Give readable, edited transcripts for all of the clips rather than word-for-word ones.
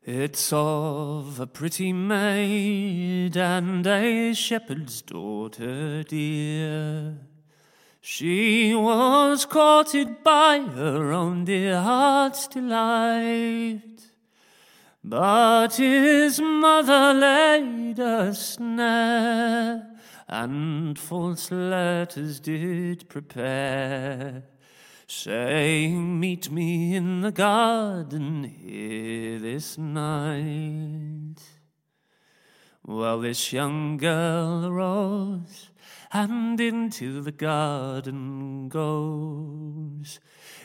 It's of a pretty maid and a shepherd's daughter dear. She was courted by her own dear heart's delight, but his mother laid a snare, and false letters did prepare, saying, "Meet me in the garden here this night." Well, this young girl arose and into the garden goes,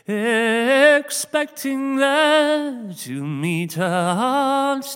expecting there to meet her heart's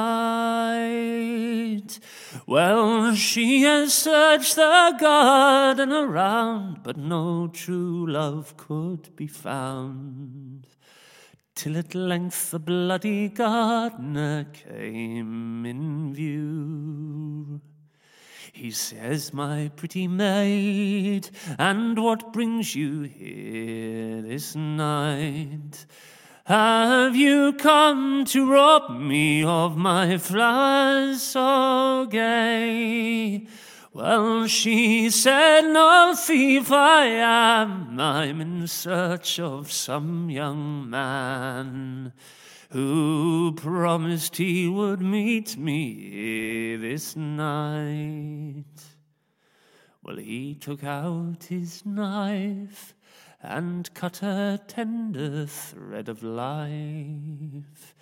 delight. Well, she has searched the garden around, but no true love could be found, till at length the bloody gardener came in view. He says, "My pretty maid, and what brings you here this night? Have you come to rob me of my flowers so gay?" Well, she said, "No thief I am, I'm in search of some young man who promised he would meet me here this night." Well, he took out his knife and cut a tender thread of life,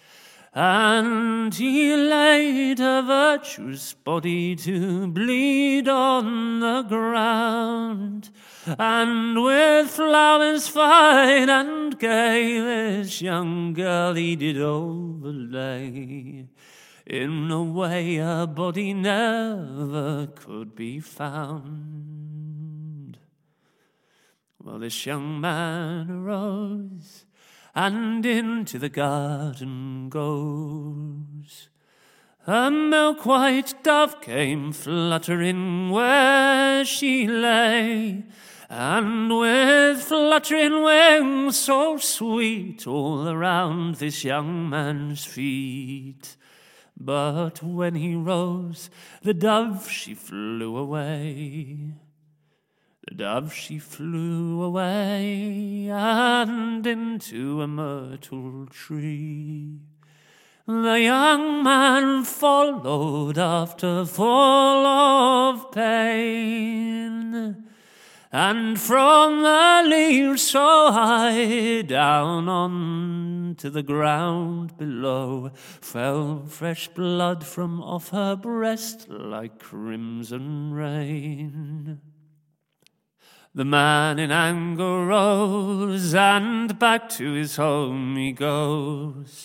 and he laid her virtuous body to bleed on the ground, and with flowers fine and gay this young girl he did overlay, in a way her body never could be found. Well, this young man arose and into the garden goes. A milk-white dove came fluttering where she lay, and with fluttering wings so sweet all around this young man's feet. But when he rose, the dove she flew away. The dove she flew away and into a myrtle tree. The young man followed after full of pain, and from the leaves so high down on to the ground below fell fresh blood from off her breast like crimson rain. The man in anger rose, and back to his home he goes,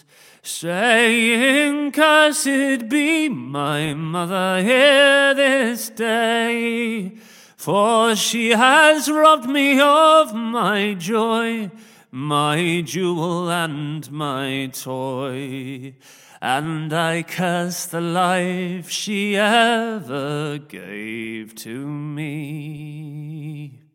saying, "Cursed be my mother here this day, for she has robbed me of my joy, my jewel and my toy, and I curse the life she ever gave to me."